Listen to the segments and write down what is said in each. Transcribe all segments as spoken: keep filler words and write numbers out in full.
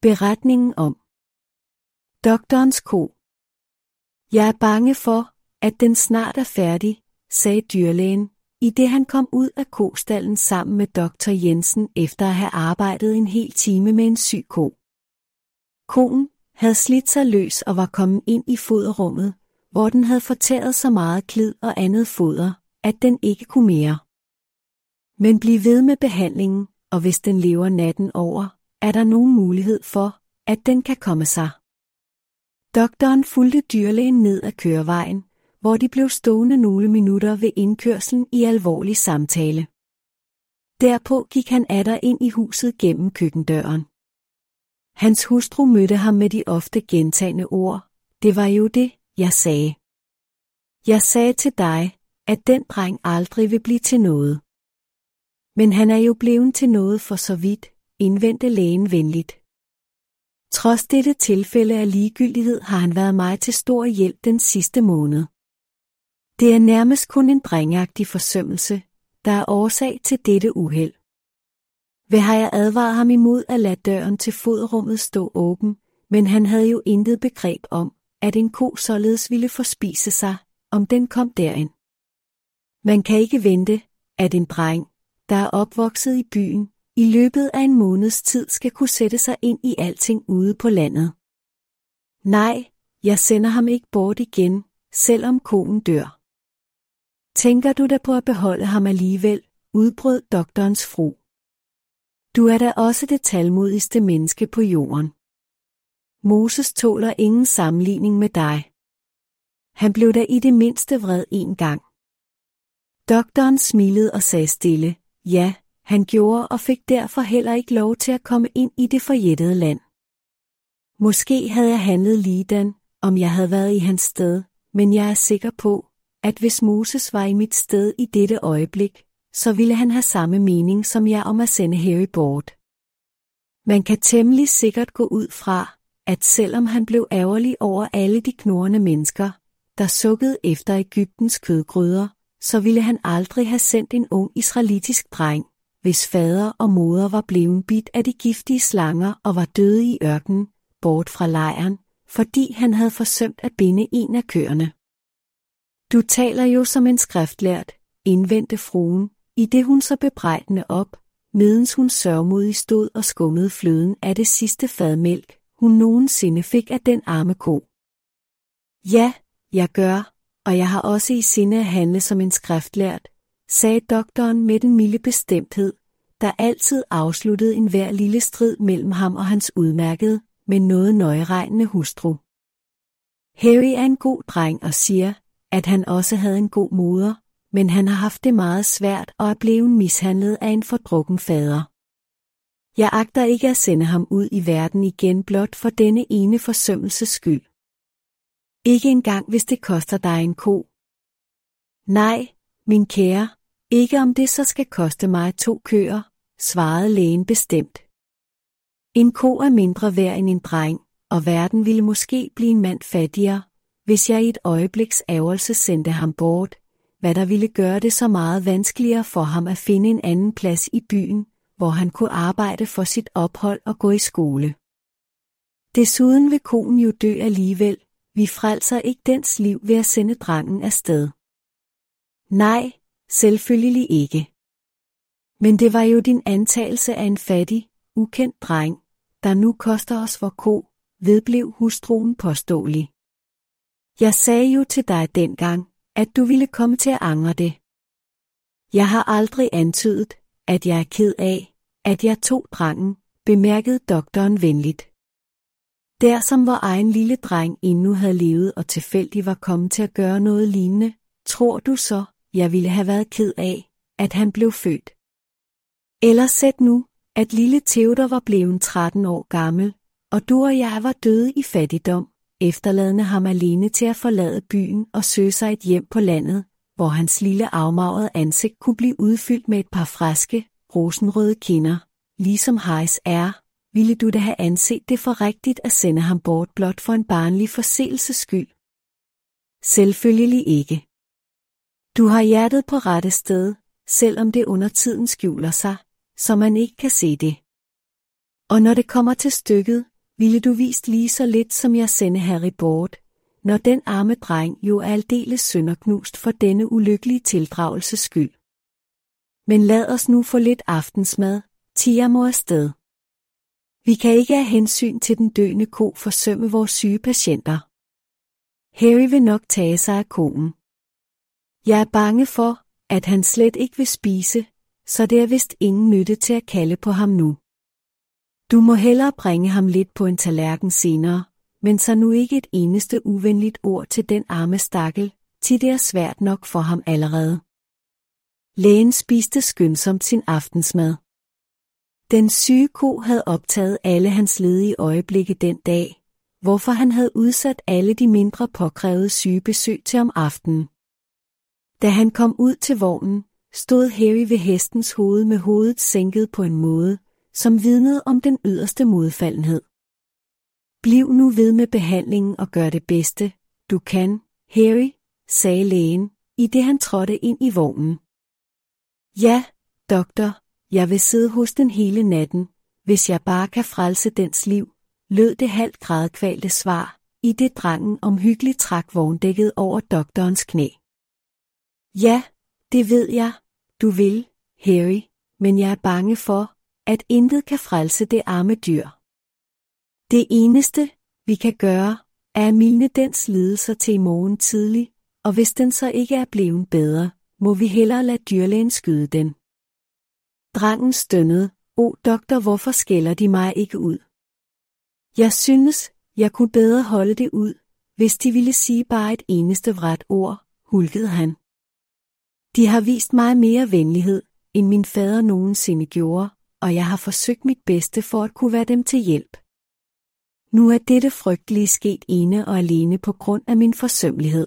Beretningen om doktorens ko. Jeg er bange for, at den snart er færdig, sagde dyrlægen, i det han kom ud af kostallen sammen med doktor Jensen efter at have arbejdet en hel time med en syg ko. Koen havde slidt sig løs og var kommet ind i foderrummet, hvor den havde fortæret så meget klid og andet foder, at den ikke kunne mere. Men bliv ved med behandlingen, og hvis den lever natten over, er der nogen mulighed for, at den kan komme sig. Doktoren fulgte dyrlægen ned ad kørevejen, hvor de blev stående nogle minutter ved indkørslen i alvorlig samtale. Derpå gik han atter ind i huset gennem køkkendøren. Hans hustru mødte ham med de ofte gentagne ord. Det var jo det, jeg sagde. Jeg sagde til dig, at den dreng aldrig vil blive til noget. Men han er jo blevet til noget for så vidt, indvendte lægen venligt. Trods dette tilfælde af ligegyldighed har han været mig til stor hjælp den sidste måned. Det er nærmest kun en drengagtig forsømmelse, der er årsag til dette uheld. Hvad har jeg advaret ham imod at lade døren til foderrummet stå åben, men han havde jo intet begreb om, at en ko således ville forspise sig, om den kom derind. Man kan ikke vente, at en dreng, der er opvokset i byen, i løbet af en måneds tid skal kunne sætte sig ind i alting ude på landet. Nej, jeg sender ham ikke bort igen, selvom koen dør. Tænker du da på at beholde ham alligevel, udbrød doktorens fru. Du er da også det talmodigste menneske på jorden. Moses tåler ingen sammenligning med dig. Han blev da i det mindste vred en gang. Doktoren smilede og sagde stille, ja, han gjorde og fik derfor heller ikke lov til at komme ind i det forjættede land. Måske havde jeg handlet ligedan, om jeg havde været i hans sted, men jeg er sikker på, at hvis Moses var i mit sted i dette øjeblik, så ville han have samme mening som jeg om at sende Harry bort. Man kan temmelig sikkert gå ud fra, at selvom han blev ærgerlig over alle de knurrende mennesker, der sukkede efter Egyptens kødgryder, så ville han aldrig have sendt en ung israelitisk dreng, hvis fader og moder var blevet bidt af de giftige slanger og var døde i ørkenen, bort fra lejren, fordi han havde forsømt at binde en af køerne. Du taler jo som en skriftlært, indvendte fruen, i det hun så bebrejdende op, medens hun sørgmodig stod og skummede fløden af det sidste fadmælk, hun nogensinde fik af den arme ko. Ja, jeg gør, og jeg har også i sinde at handle som en skriftlært, sagde doktoren med den milde bestemthed, der altid afsluttede enhver lille strid mellem ham og hans udmærkede, men noget nøjeregnende hustru. Harry er en god dreng og siger, at han også havde en god moder, men han har haft det meget svært og er blevet mishandlet af en fordrukken fader. Jeg agter ikke at sende ham ud i verden igen blot for denne ene forsømmelses skyld. Ikke engang hvis det koster dig en ko. Nej, min kære, ikke om det så skal koste mig to køer, svarede lægen bestemt. En ko er mindre værd end en dreng, og verden ville måske blive en mand fattigere, hvis jeg i et øjebliks ærgelse sendte ham bort, hvad der ville gøre det så meget vanskeligere for ham at finde en anden plads i byen, hvor han kunne arbejde for sit ophold og gå i skole. Desuden vil koen jo dø alligevel, vi frelser ikke dens liv ved at sende drengen afsted. Nej, selvfølgelig ikke. Men det var jo din antagelse af en fattig, ukendt dreng, der nu koster os vor ko, vedblev hustruen påståelig. Jeg sagde jo til dig dengang, at du ville komme til at angre det. Jeg har aldrig antydet, at jeg er ked af, at jeg tog drengen, bemærkede doktoren venligt. Der som vor egen lille dreng endnu havde levet og tilfældig var kommet til at gøre noget lignende, tror du så, jeg ville have været ked af, at han blev født? Eller sæt nu, at lille Theodor var blevet tretten år gammel, og du og jeg var døde i fattigdom, efterladende ham alene til at forlade byen og søge sig et hjem på landet, hvor hans lille afmagrede ansigt kunne blive udfyldt med et par friske, rosenrøde kinder, ligesom Harrys er. Ville du da have anset det for rigtigt at sende ham bort blot for en barnlig forseelses skyld? Selvfølgelig ikke. Du har hjertet på rette sted, selvom det under tiden skjuler sig, så man ikke kan se det. Og når det kommer til stykket, ville du vist lige så lidt som jeg sende Harry bort, når den arme dreng jo er aldeles sønderknust for denne ulykkelige tildragelses skyld. Men lad os nu få lidt aftensmad, til jeg må afsted. Vi kan ikke af hensyn til den døende ko forsømme vores syge patienter. Harry vil nok tage sig af koen. Jeg er bange for, at han slet ikke vil spise, så det er vist ingen nytte til at kalde på ham nu. Du må hellere bringe ham lidt på en tallerken senere, men så nu ikke et eneste uvenligt ord til den arme stakkel, til det er svært nok for ham allerede. Lægen spiste skyndsomt sin aftensmad. Den syge ko havde optaget alle hans ledige øjeblikke den dag, hvorfor han havde udsat alle de mindre påkrævede sygebesøg til om aftenen. Da han kom ud til vognen, stod Harry ved hestens hoved med hovedet sænket på en måde, som vidnede om den yderste modfaldenhed. Bliv nu ved med behandlingen og gør det bedste, du kan, Harry, sagde lægen, i det han trådte ind i vognen. Ja, doktor, jeg vil sidde hos den hele natten, hvis jeg bare kan frelse dens liv, lød det halvt grædkvalte svar, i det drengen omhyggeligt trak vogndækket over doktorens knæ. Ja, det ved jeg, du vil, Harry, men jeg er bange for, at intet kan frelse det arme dyr. Det eneste, vi kan gøre, er at mildne dens lidelser til i morgen tidlig, og hvis den så ikke er blevet bedre, må vi hellere lade dyrlægen skyde den. Drengen stønnede, o doktor, hvorfor skælder de mig ikke ud? Jeg synes, jeg kunne bedre holde det ud, hvis de ville sige bare et eneste vredt ord, hulkede han. De har vist mig mere venlighed, end min fader nogensinde gjorde, og jeg har forsøgt mit bedste for at kunne være dem til hjælp. Nu er dette frygtelige sket ene og alene på grund af min forsømmelighed.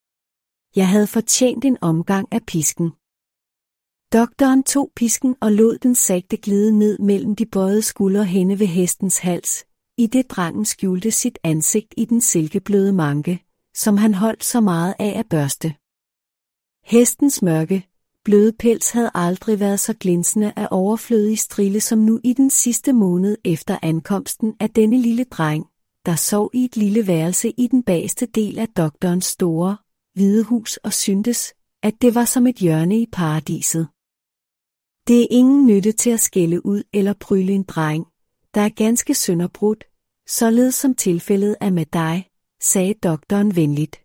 Jeg havde fortjent en omgang af pisken. Doktoren tog pisken og lod den sagte glide ned mellem de bøjede skuldre henne ved hestens hals, i det drengen skjulte sit ansigt i den silkebløde manke, som han holdt så meget af at børste. Hestens mørke, bløde pels havde aldrig været så glinsende af overflødig strille som nu i den sidste måned efter ankomsten af denne lille dreng, der sov i et lille værelse i den bageste del af doktorens store, hvide hus og syntes, at det var som et hjørne i paradiset. Det er ingen nytte til at skælde ud eller prygle en dreng, der er ganske sønderbrudt, således som tilfældet er med dig, sagde doktoren venligt.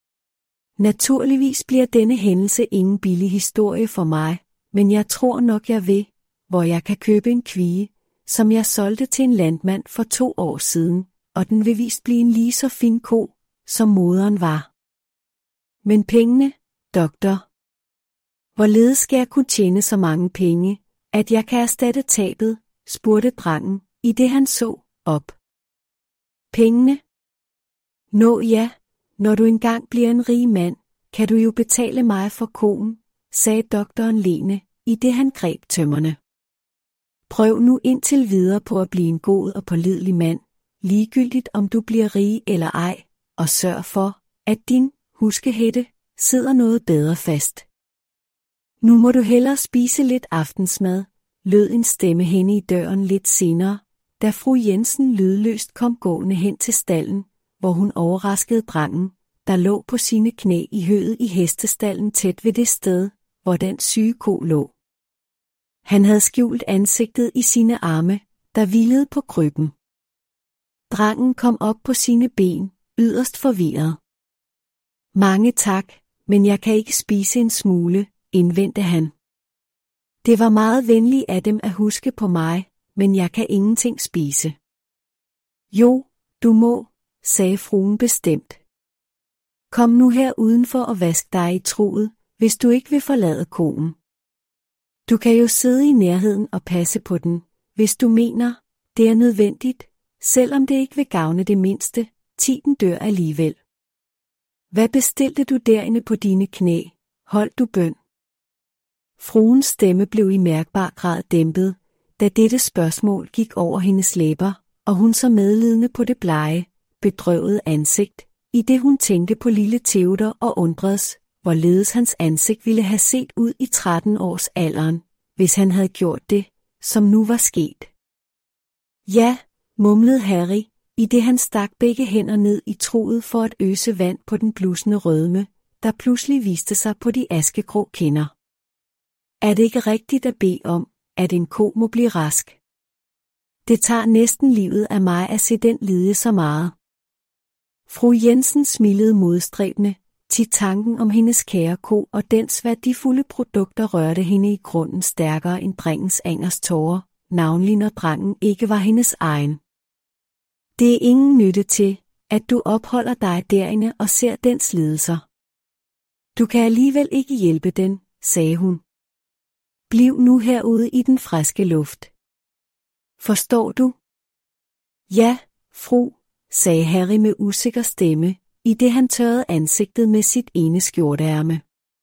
Naturligvis bliver denne hændelse ingen billig historie for mig, men jeg tror nok jeg vil, hvor jeg kan købe en kvie, som jeg solgte til en landmand for to år siden, og den vil vist blive en lige så fin ko, som moderen var. Men pengene, doktor? Hvorledes skal jeg kunne tjene så mange penge, at jeg kan erstatte tabet, spurgte drengen, i det han så op. Pengene? Nå ja, når du engang bliver en rig mand, kan du jo betale mig for koen, sagde doktoren lene, i det han greb tømmerne. Prøv nu indtil videre på at blive en god og pålidelig mand, ligegyldigt om du bliver rig eller ej, og sørg for, at din huskehætte sidder noget bedre fast. Nu må du hellere spise lidt aftensmad, lød en stemme henne i døren lidt senere, da fru Jensen lydløst kom gående hen til stallen, hvor hun overraskede drengen, der lå på sine knæ i høet i hestestallen tæt ved det sted, hvor den syge ko lå. Han havde skjult ansigtet i sine arme, der hvilede på krybben. Drengen kom op på sine ben, yderst forvirret. Mange tak, men jeg kan ikke spise en smule, indvendte han. Det var meget venligt af dem at huske på mig, men jeg kan ingenting spise. Jo, du må, sagde fruen bestemt. Kom nu her udenfor og vask dig i truget, hvis du ikke vil forlade koen. Du kan jo sidde i nærheden og passe på den, hvis du mener, det er nødvendigt, selvom det ikke vil gavne det mindste, ti den dør alligevel. Hvad bestilte du derinde på dine knæ? Holdt du bøn? Fruens stemme blev i mærkbar grad dæmpet, da dette spørgsmål gik over hendes læber, og hun så medlidende på det blege, bedrøvede ansigt, i det hun tænkte på lille Theodor og undredes, hvorledes hans ansigt ville have set ud i tretten års alderen, hvis han havde gjort det, som nu var sket. Ja, mumlede Harry, i det han stak begge hænder ned i truget for at øse vand på den blussende rødme, der pludselig viste sig på de askegrå kinder. Er det ikke rigtigt at bede om, at en ko må blive rask? Det tager næsten livet af mig at se den lide så meget. Fru Jensen smilede modstræbende, til tanken om hendes kære ko og dens værdifulde produkter rørte hende i grunden stærkere end drengens angers tårer, navnlig når drengen ikke var hendes egen. Det er ingen nytte til, at du opholder dig derinde og ser dens lidelser. Du kan alligevel ikke hjælpe den, sagde hun. Bliv nu herude i den friske luft. Forstår du? Ja, fru, sagde Harry med usikker stemme, i det han tørrede ansigtet med sit ene skjorteærme.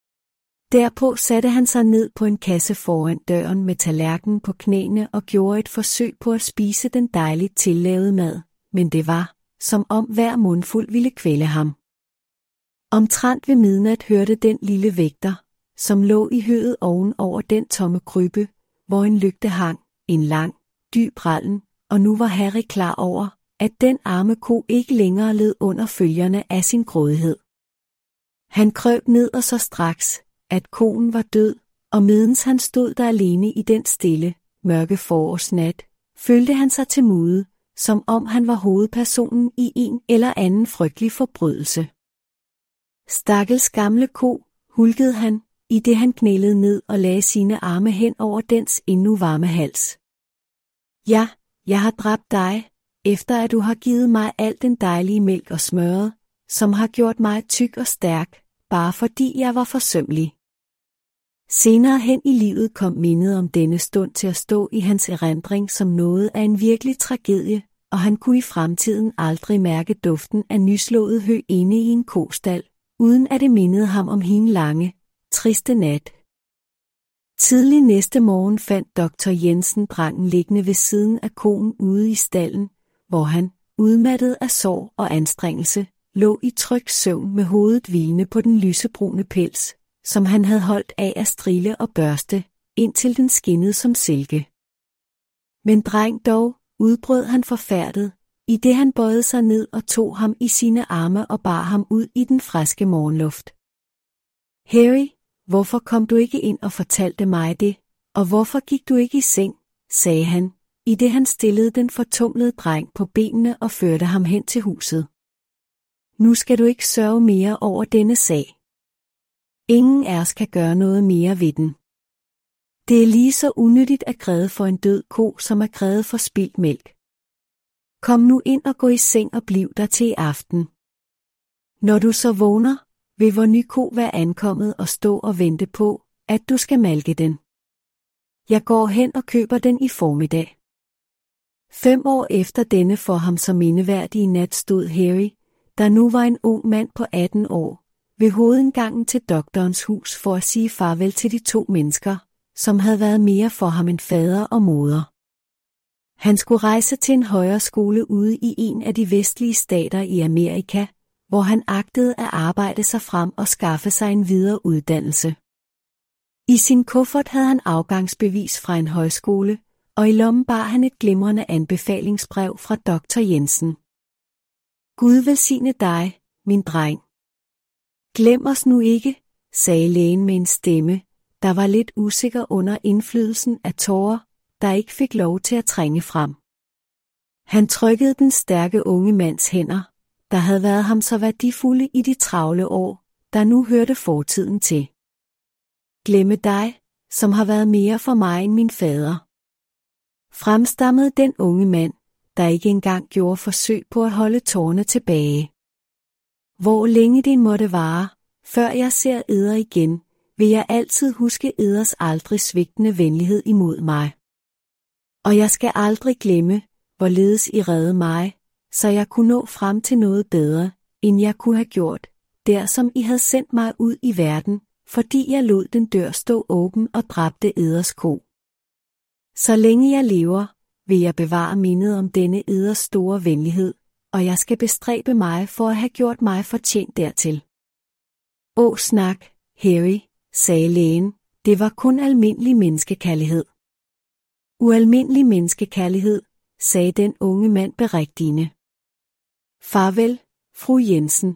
Derpå satte han sig ned på en kasse foran døren med tallerkenen på knæene og gjorde et forsøg på at spise den dejligt tillavede mad, men det var, som om hver mundfuld ville kvæle ham. Omtrent ved midnat hørte den lille vægter, som lå i høet oven over den tomme krybbe, hvor en lygte hang, en lang, dyb rallen, og nu var Harry klar over, at den arme ko ikke længere led under følgerne af sin grådighed. Han krøb ned og så straks, at koen var død, og medens han stod der alene i den stille, mørke forårsnat, følte han sig til mude, som om han var hovedpersonen i en eller anden frygtelig forbrydelse. Stakkels gamle ko, hulkede han, i det han knælede ned og lagde sine arme hen over dens endnu varme hals. Ja, jeg har dræbt dig, efter at du har givet mig al den dejlige mælk og smøret, som har gjort mig tyk og stærk, bare fordi jeg var forsømmelig. Senere hen i livet kom mindet om denne stund til at stå i hans erindring som noget af en virkelig tragedie, og han kunne i fremtiden aldrig mærke duften af nyslået hø inde i en kostal, uden at det mindede ham om hende lange, triste nat. Tidlig næste morgen fandt doktor Jensen drengen liggende ved siden af koen ude i stalden, hvor han, udmattet af sorg og anstrengelse, lå i tryg søvn med hovedet hvilende på den lysebrune pels, som han havde holdt af at strille og børste, indtil den skinnede som silke. Men dreng dog, udbrød han forfærdet, i det han bøjede sig ned og tog ham i sine arme og bar ham ud i den friske morgenluft. Harry, hvorfor kom du ikke ind og fortalte mig det, og hvorfor gik du ikke i seng, sagde han, i det han stillede den fortumlede dreng på benene og førte ham hen til huset. Nu skal du ikke sørge mere over denne sag. Ingen af os kan gøre noget mere ved den. Det er lige så unyttigt at græde for en død ko, som at græde for spildt mælk. Kom nu ind og gå i seng og bliv der til i aften. Når du så vågner, vil vor ny ko være ankommet og stå og vente på, at du skal malke den. Jeg går hen og køber den i formiddag. Fem år efter denne for ham så mindeværdige nat stod Harry, der nu var en ung mand på atten år, ved hovedindgangen til doktorens hus for at sige farvel til de to mennesker, som havde været mere for ham end fader og moder. Han skulle rejse til en højere skole ude i en af de vestlige stater i Amerika, hvor han agtede at arbejde sig frem og skaffe sig en videre uddannelse. I sin kuffert havde han afgangsbevis fra en højskole, og i lommen bar han et glimrende anbefalingsbrev fra doktor Jensen. Gud velsigne dig, min dreng. Glem os nu ikke, sagde lægen med en stemme, der var lidt usikker under indflydelsen af tårer, der ikke fik lov til at trænge frem. Han trykkede den stærke unge mands hænder, der havde været ham så værdifulde i de travle år, der nu hørte fortiden til. Glemme dig, som har været mere for mig end min fader. Fremstammede den unge mand, der ikke engang gjorde forsøg på at holde tårerne tilbage. Hvor længe det måtte vare, før jeg ser eder igen, vil jeg altid huske eders aldrig svigtende venlighed imod mig. Og jeg skal aldrig glemme, hvorledes I reddede mig, så jeg kunne nå frem til noget bedre, end jeg kunne have gjort, der som I havde sendt mig ud i verden, fordi jeg lod den dør stå åben og dræbte eders ko. Så længe jeg lever, vil jeg bevare mindet om denne eders store venlighed, og jeg skal bestræbe mig for at have gjort mig fortjent dertil. Åh snak, Harry, sagde lægen, det var kun almindelig menneskekærlighed. Ualmindelig menneskekærlighed, sagde den unge mand berigtigende. Farvel, fru Jensen.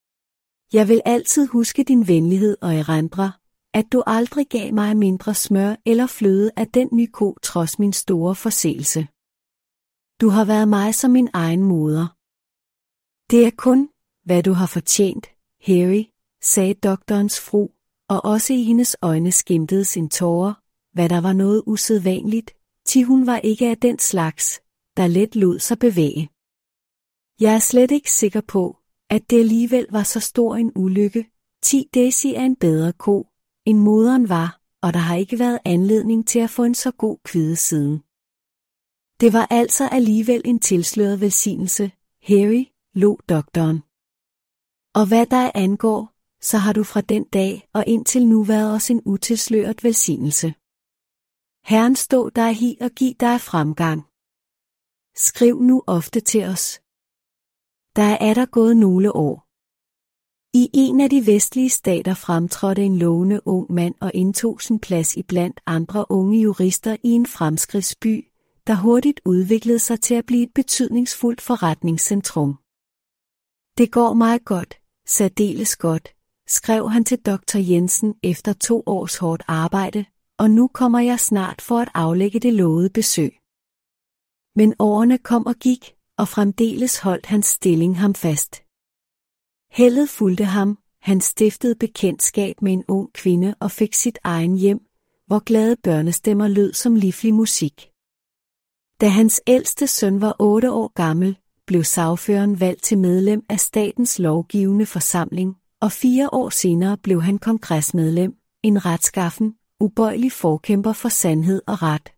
Jeg vil altid huske din venlighed og erindre, at du aldrig gav mig mindre smør eller fløde af den nye ko trods min store forseelse. Du har været mig som min egen moder. Det er kun, hvad du har fortjent, Harry, sagde doktorens fru, og også i hendes øjne skimtedes en tåre, hvad der var noget usædvanligt, ti hun var ikke af den slags, der let lod sig bevæge. Jeg er slet ikke sikker på, at det alligevel var så stor en ulykke, ti Daisy er en bedre ko, end moderen var, og der har ikke været anledning til at få en så god kvide siden. Det var altså alligevel en tilsløret velsignelse, Harry, lå doktoren. Og hvad der angår, så har du fra den dag og indtil nu været os en utilsløret velsignelse. Herren stå dig hi og giv dig fremgang. Skriv nu ofte til os. Der er der gået nogle år. I en af de vestlige stater fremtrådte en lovende ung mand og indtog sin plads i blandt andre unge jurister i en fremskridtsby, der hurtigt udviklede sig til at blive et betydningsfuldt forretningscentrum. Det går meget godt, særdeles godt, skrev han til doktor Jensen efter to års hårdt arbejde, og nu kommer jeg snart for at aflægge det lovede besøg. Men årene kom og gik, og fremdeles holdt hans stilling ham fast. Heldet fulgte ham, han stiftede bekendtskab med en ung kvinde og fik sit egen hjem, hvor glade børnestemmer lød som livlig musik. Da hans ældste søn var otte år gammel, blev sagføreren valgt til medlem af statens lovgivende forsamling, og fire år senere blev han kongresmedlem, en retskaffen, ubøjelig forkæmper for sandhed og ret.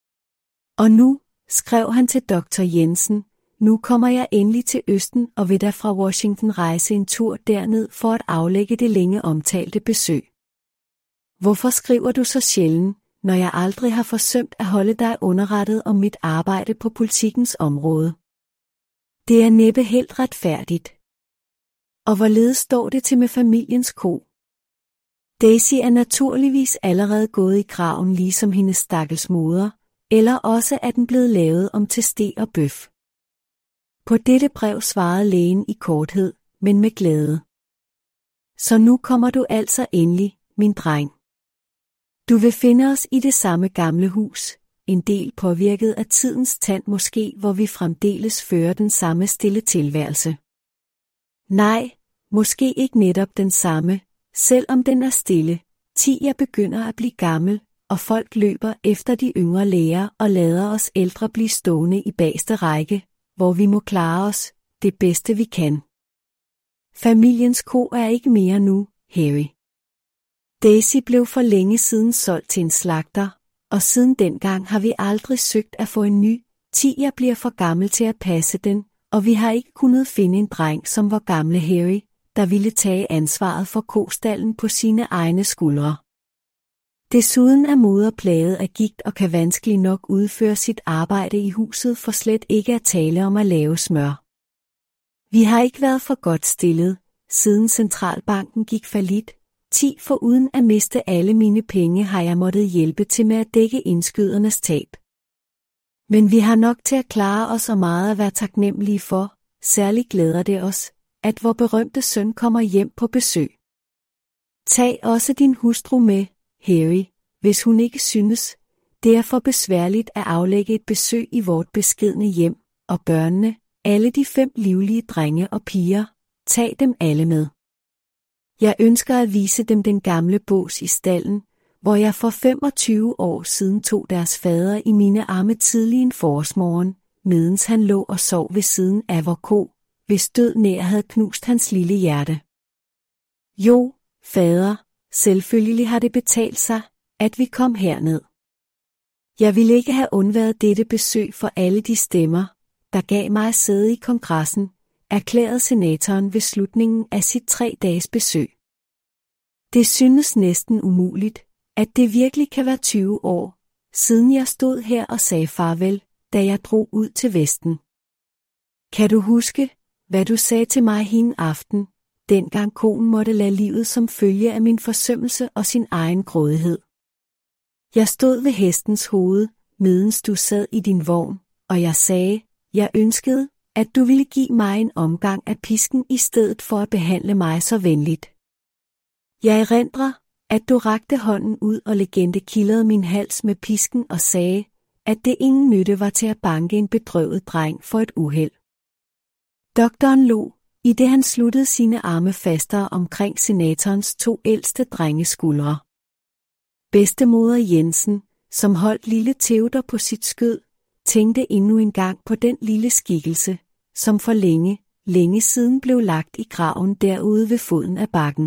Og nu, skrev han til doktor Jensen, nu kommer jeg endelig til Østen og vil da fra Washington rejse en tur derned for at aflægge det længe omtalte besøg. Hvorfor skriver du så sjældent, når jeg aldrig har forsømt at holde dig underrettet om mit arbejde på politikens område? Det er næppe helt retfærdigt. Og hvorledes står det til med familiens ko? Daisy er naturligvis allerede gået i graven ligesom hendes stakkels moder, eller også er den blevet lavet om til ste og bøf. På dette brev svarede lægen i korthed, men med glæde. Så nu kommer du altså endelig, min dreng. Du vil finde os i det samme gamle hus, en del påvirket af tidens tand måske, hvor vi fremdeles fører den samme stille tilværelse. Nej, måske ikke netop den samme, selvom den er stille, ti jeg begynder at blive gammel, og folk løber efter de yngre læger og lader os ældre blive stående i bagste række, hvor vi må klare os, det bedste vi kan. Familiens ko er ikke mere nu, Harry. Daisy blev for længe siden solgt til en slagter, og siden dengang har vi aldrig søgt at få en ny, ti jeg bliver for gammel til at passe den, og vi har ikke kunnet finde en dreng som vor gamle Harry, der ville tage ansvaret for kostallen på sine egne skuldre. Desuden er moder plaget af gigt og kan vanskeligt nok udføre sit arbejde i huset for slet ikke at tale om at lave smør. Vi har ikke været for godt stillet, siden centralbanken gik fallit. ti foruden at miste alle mine penge har jeg måttet hjælpe til med at dække indskydernes tab. Men vi har nok til at klare os og meget at være taknemmelige for, særligt glæder det os, at vor berømte søn kommer hjem på besøg. Tag også din hustru med, Harry, hvis hun ikke synes, det er for besværligt at aflægge et besøg i vort beskedne hjem, og børnene, alle de fem livlige drenge og piger, tag dem alle med. Jeg ønsker at vise dem den gamle bås i stallen, hvor jeg for femogtyve år siden tog deres fader i mine arme tidlig en forårsmorgen, medens han lå og sov ved siden af vor ko, hvis død nær havde knust hans lille hjerte. Jo, fader, selvfølgelig har det betalt sig, at vi kom herned. Jeg ville ikke have undværet dette besøg for alle de stemmer, der gav mig at sidde i kongressen, erklærede senatoren ved slutningen af sit tre dages besøg. Det synes næsten umuligt, at det virkelig kan være tyve år, siden jeg stod her og sagde farvel, da jeg drog ud til Vesten. Kan du huske, hvad du sagde til mig hin aften, dengang konen måtte lade livet som følge af min forsømmelse og sin egen grådighed? Jeg stod ved hestens hoved, medens du sad i din vogn, og jeg sagde, jeg ønskede, at du ville give mig en omgang af pisken i stedet for at behandle mig så venligt. Jeg erindrer, at du rakte hånden ud og legende kildrede min hals med pisken og sagde, at det ingen nytte var til at banke en bedrøvet dreng for et uheld. Doktoren lo, i det han sluttede sine arme fastere omkring senatorens to ældste drengeskuldre. Bedstemoder Jensen, som holdt lille Theodor på sit skød, tænkte endnu en gang på den lille skikkelse, som for længe, længe siden blev lagt i graven derude ved foden af bakken.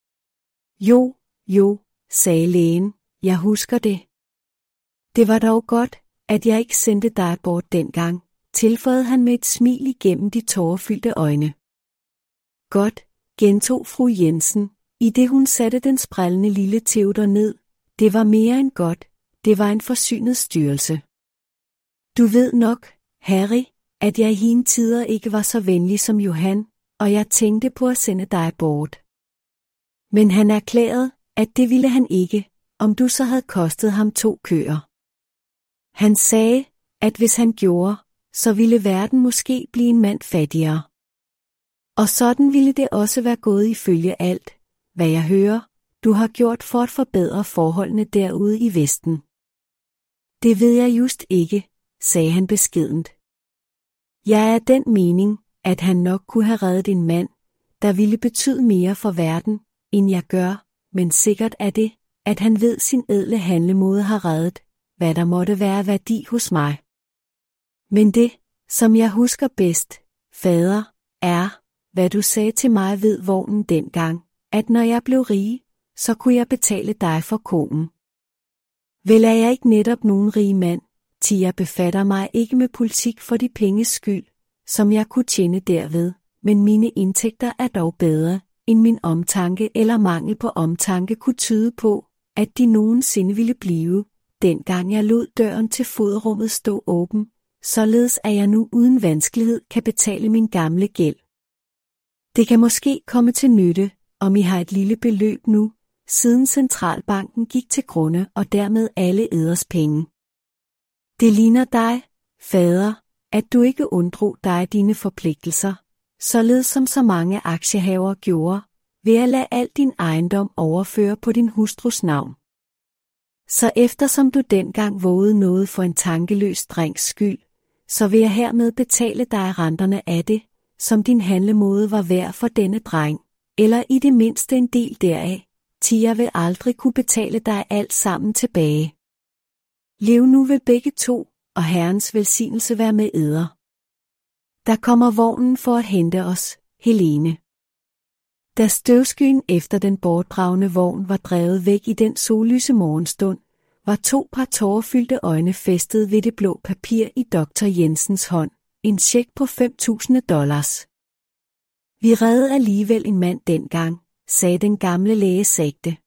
Jo, jo, sagde lægen, jeg husker det. Det var dog godt, at jeg ikke sendte dig bort dengang, tilføjede han med et smil igennem de tårerfyldte øjne. Godt, gentog fru Jensen, i det hun satte den sprællende lille Theodor ned. Det var mere end godt, det var en forsynet styrelse. Du ved nok, Harry, at jeg i hine tider ikke var så venlig som Johan, og jeg tænkte på at sende dig bort. Men han erklærede, at det ville han ikke, om du så havde kostet ham to køer. Han sagde, at hvis han gjorde, så ville verden måske blive en mand fattigere. Og sådan ville det også være gået ifølge alt, hvad jeg hører, du har gjort for at forbedre forholdene derude i Vesten. Det ved jeg just ikke, sagde han beskedent. Jeg er af den mening, at han nok kunne have reddet en mand, der ville betyde mere for verden, end jeg gør, men sikkert er det, at han ved sin ædle handlemåde har reddet, hvad der måtte være værdi hos mig. Men det, som jeg husker bedst, fader, er, hvad du sagde til mig ved vognen dengang, at når jeg blev rig, så kunne jeg betale dig for konen. Vel er jeg ikke netop nogen rig mand, til jeg befatter mig ikke med politik for de penges skyld, som jeg kunne tjene derved, men mine indtægter er dog bedre, end min omtanke eller mangel på omtanke kunne tyde på, at de nogensinde ville blive, dengang jeg lod døren til foderummet stå åben, således at jeg nu uden vanskelighed kan betale min gamle gæld. Det kan måske komme til nytte, om I har et lille beløb nu, siden centralbanken gik til grunde og dermed alle eders penge. Det ligner dig, fader, at du ikke undrog dig dine forpligtelser, således som så mange aktiehavere gjorde, ved at lade al din ejendom overføre på din hustrus navn. Så eftersom du dengang vågede noget for en tankeløs drengs skyld, så vil jeg hermed betale dig renterne af det, som din handlemåde var værd for denne dreng, eller i det mindste en del deraf, til jeg vil aldrig kunne betale dig alt sammen tilbage. Lev nu ved begge to, og Herrens velsignelse være med eder. Der kommer vognen for at hente os, Helene. Da støvskyen efter den bortdragne vogn var drevet væk i den sollyse morgenstund, var to par tårerfyldte øjne fæstet ved det blå papir i doktor Jensens hånd, en check på fem tusind dollars. Vi reddede alligevel en mand dengang, sagde den gamle læge sagte.